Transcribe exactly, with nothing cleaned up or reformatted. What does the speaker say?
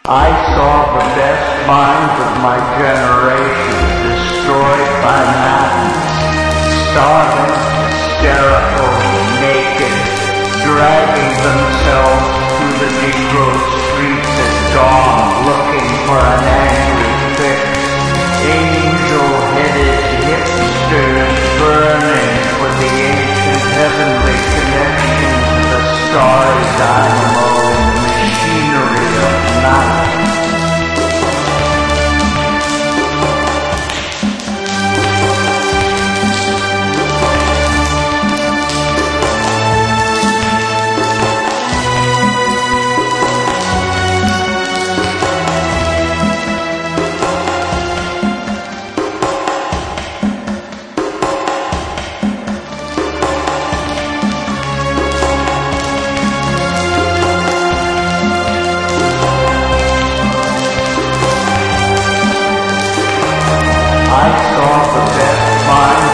I saw the best minds of my generation destroyed by madness, starving, hysterical, naked, dragging themselves through the Negro streets at dawn, looking for an angry fix. Angel-headed hipsters burning for the ancient heavenly connection to the starry dynamo in the machinery of night. I saw the best minds